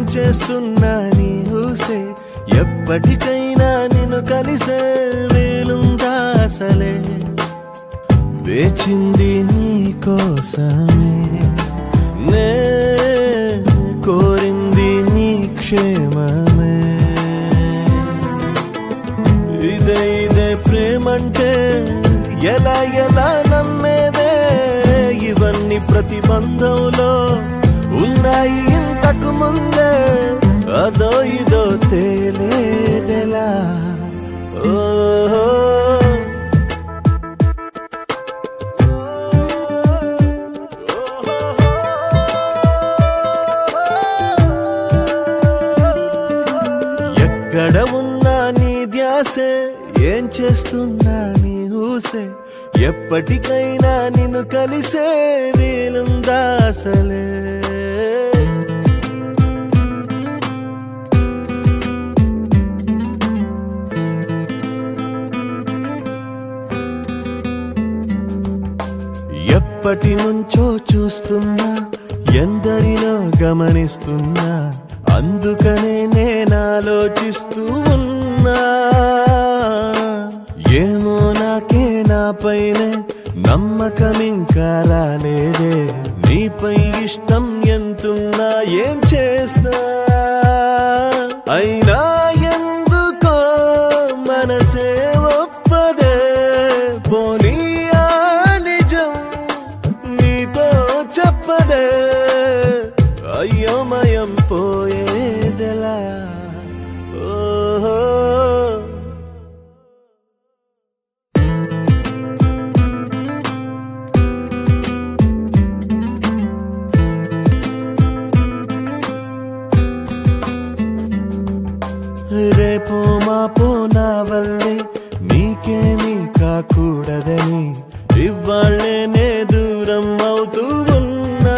చేస్తున్నా నీ ఊసే ఎప్పటికైనా నిన్ను కలిసే వీలుందా అసలే వేచింది నీ కోసమే నే కోరింది నీ క్షేమమే ఇదే ప్రేమంటే ఎలా ఎలా నమ్మేదే ఇవన్నీ ప్రతిబంధంలో ఉన్నాయి ఇంతకు ముందే అదో ఇదో తేలేదెలా ఓహో ఎక్కడ ఉన్నా నీ ధ్యాసే ఏం చేస్తున్నా నీ ఊసే ఎప్పటికైనా నిన్ను కలిసే వీలుందా అసలే ఎప్పటి నుంచో చూస్తున్నా ఎందరినో గమనిస్తున్నా అందుకనే నేను ఆలోచిస్తూ ఉన్నా ఏమో నాకే నాపైనే నమ్మకం ఇంకా రాలేదే నీపై ఇష్టం ఎంతున్నా ఏం చేస్తా అయినా ఎందుకో మనసే ఒప్పదే పోనీ ఆ నిజం నీతో చెప్పదే అయోమయం పోయేదెలా ఓహో రేపో మాపో నా వల్లే నీకేమీ కాకూడదని ఇవ్వాళ్ళేనే దూరం అవుతూ ఉన్నా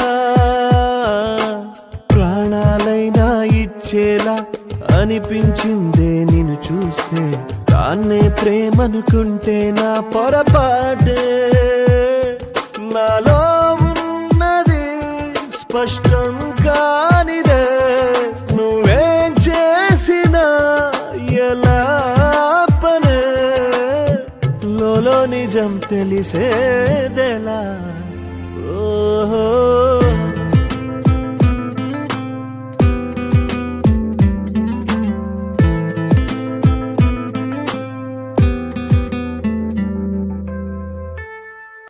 ప్రాణాలైనా ఇచ్చేలా అనిపించిందే నిన్ను చూస్తే దాన్నే ప్రేమనుకుంటే నా పొరపాటే నాలో ఉన్నది స్పష్టం కానిదే నువ్వేం చేసినా ఎలా పనే లోలో నిజం తెలిసేదెలా